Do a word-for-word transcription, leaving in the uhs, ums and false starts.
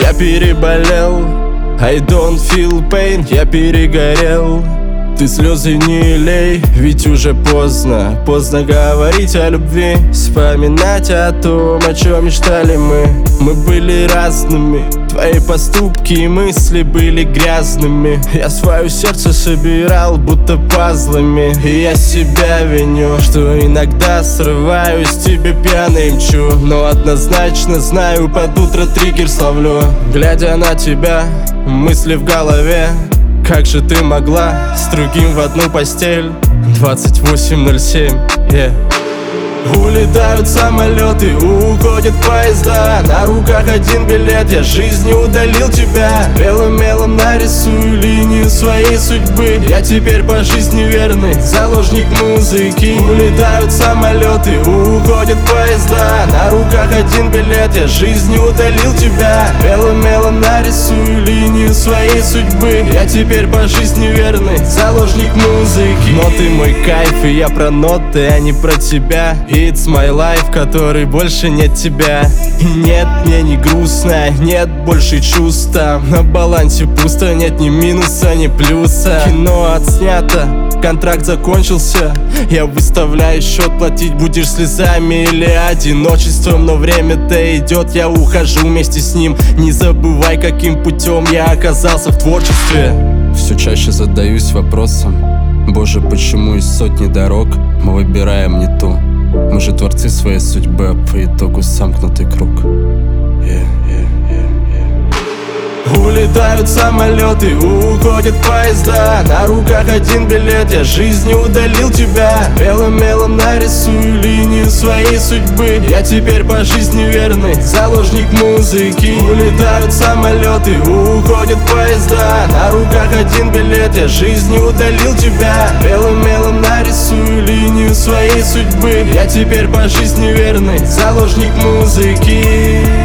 Я переболел, I don't feel pain, я перегорел. Ты слезы не лей, ведь уже поздно. Поздно говорить о любви, вспоминать о том, о чем мечтали мы. Мы были разными, твои поступки и мысли были грязными. Я свое сердце собирал будто пазлами, и я себя виню, что иногда срываюсь, тебе пьяный мчу. Но однозначно знаю, под утро триггер словлю. Глядя на тебя, мысли в голове. Как же ты могла с другим в одну постель? двадцать восемь ноль семь, yeah. Улетают самолеты, уходят поезда. На руках один билет, я жизни удалил тебя. Белым мелом нарисую линию своей судьбы. Я теперь по жизни верный заложник музыки. Улетают самолеты, уходят поезда. На руках один билет, я жизни удалил тебя. Белым мелом нарисую линию своей судьбы. Я теперь по жизни верный заложник музыки. Но ты мой кайф, и я про ноты, а не про тебя. It's my life, в которой больше нет тебя. И нет, мне не грустно, нет больше чувства. На балансе пусто, нет ни минуса, ни плюса. Кино отснято, контракт закончился. Я выставляю счет, платить будешь слезами или одиночеством. Но время-то идет, я ухожу вместе с ним. Не забывай, каким путем я оказался в творчестве. Все чаще задаюсь вопросом: Боже, почему из сотни дорог мы выбираем не ту? Мы же творцы своей судьбы, а по итогу сомкнутый круг. yeah, yeah, yeah, yeah. Улетают самолеты, уходят поезда. На руках один билет, я жизни удалил тебя. Белым мелом нарисую линию своей судьбы. Я теперь по жизни верный заложник музыки. Улетают самолеты, уходят поезда. На руках один билет, я жизни удалил тебя. Белым мелом нарисую линию своей судьбы. Я теперь по жизни верный заложник музыки.